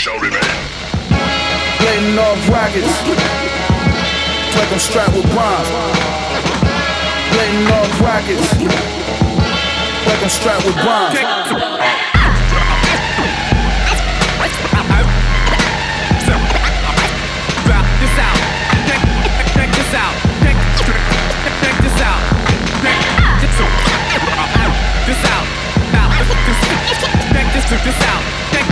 shall remain. Letting off rockets, like I'm strapped with bombs. Letting off rockets, like I'm strapped with bombs. This out. Check this out. Check this out. This out. Check this out. Check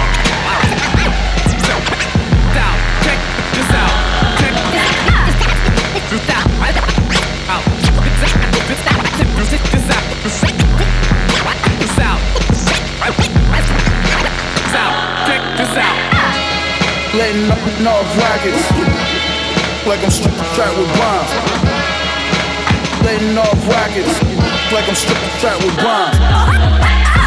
Letting off rockets, like I'm strapped with bombs. Letting off rockets, like I'm strapped with bombs.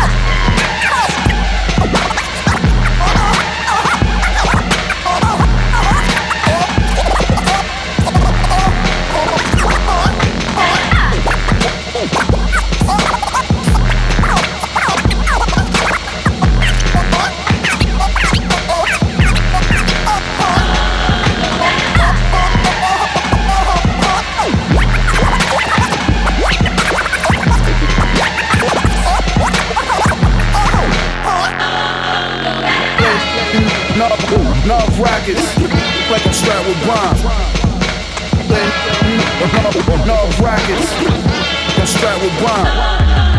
Enough rockets, like I'm strapped with bombs. Enough rockets, I'm strapped with bombs.